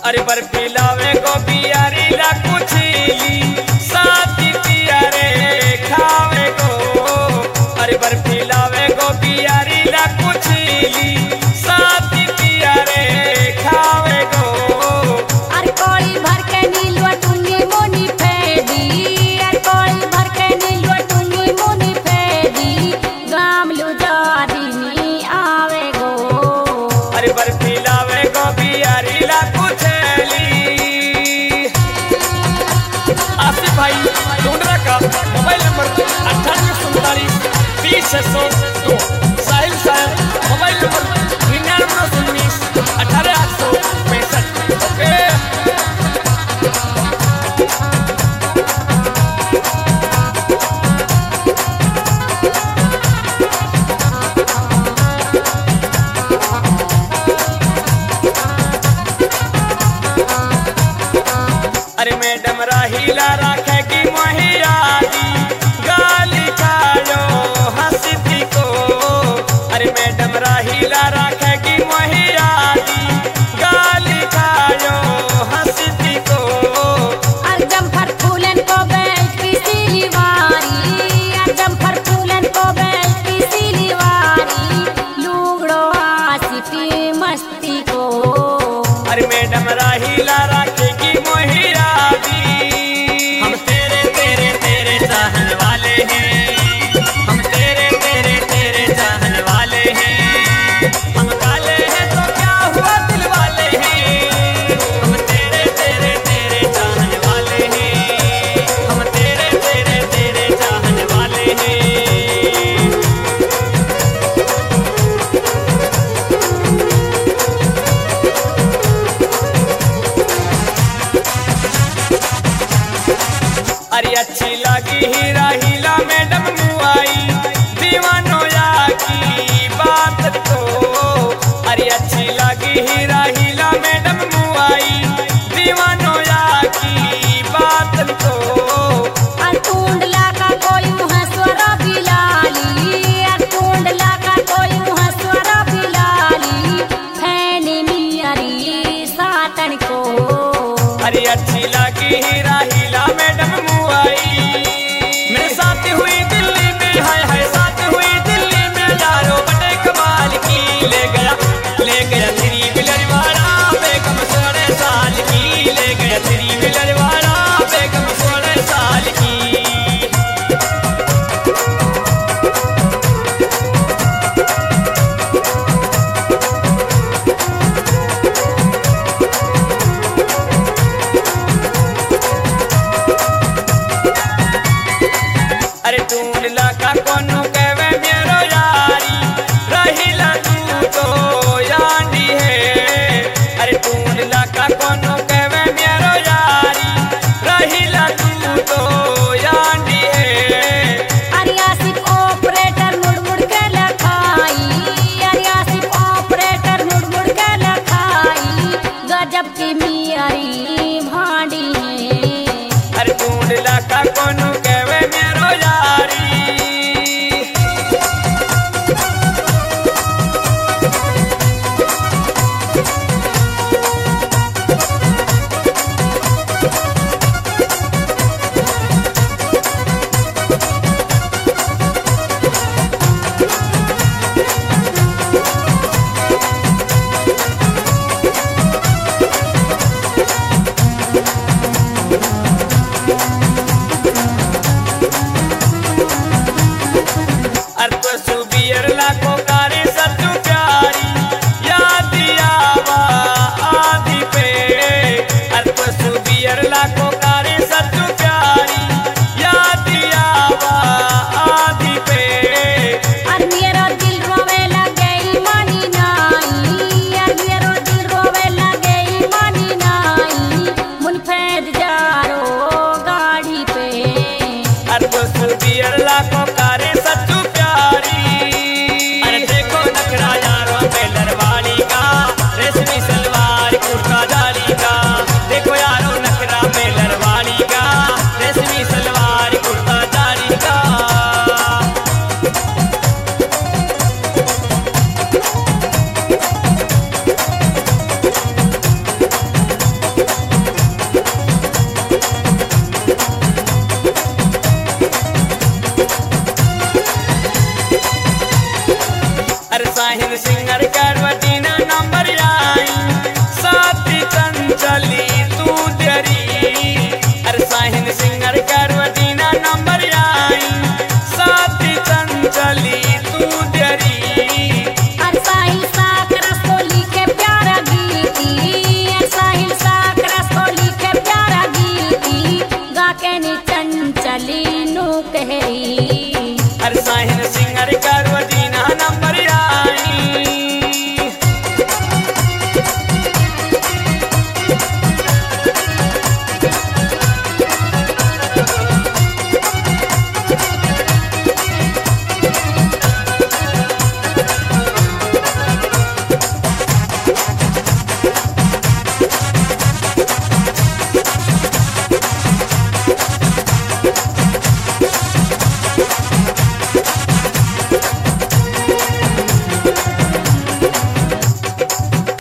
अरे बर्फी लावे को बियारी ला कुछली साथी पिया रे खावे को। अरे बर्फी लावे को बियारी ला कुछली साथी पिया रे खावे को। अरे कोली भर के नीलवा टुंगी मुनी फेदी, अरे कोली भर के नीलवा टुंगी मुनी फेदी, गाम लू जादी आवे गो। अरे बर्फी लावे को बियारी ला आसिफ भाई ढूंढरा का मोबाइल नंबर 9847 20 602। साहिल साहब मोबाइल नंबर 9919 18865। ओके अरे मैडम राहिला राखेगी महियादी गाली खायो हंसती को। अरे मैडम राहिला राखेगी महियादी गाली खायो हंसती को। अरे जमफर फूलन को बेचती सिलीवारी, अरे जमफर फूलन को बेचती सिलीवारी, लूगड़ो आसिफी मस्ती को। अरे मैडम राहिला राखेगी महियादी, हम तेरे तेरे तेरे चाहने वाले हैं, हम तेरे तेरे तेरे चाहने वाले हैं। हम काले हैं तो क्या हुआ दिल वाले हैं, हम तेरे तेरे तेरे चाहने वाले हैं, हम तेरे तेरे तेरे चाहने वाले हैं। अरे अच्छी लगी हीरा हीला मैडम मुआई दीवानो या की बात को। अरे अच्छी लगी हीरा हीला मैडम मुआई दीवानो या की बात को। टूंडला का कोई हंसवरा बिलाली, टूंडला का कोई हंसवरा बिलाली, फैनी मियारी सातन को। अरे अच्छी लगी हीरा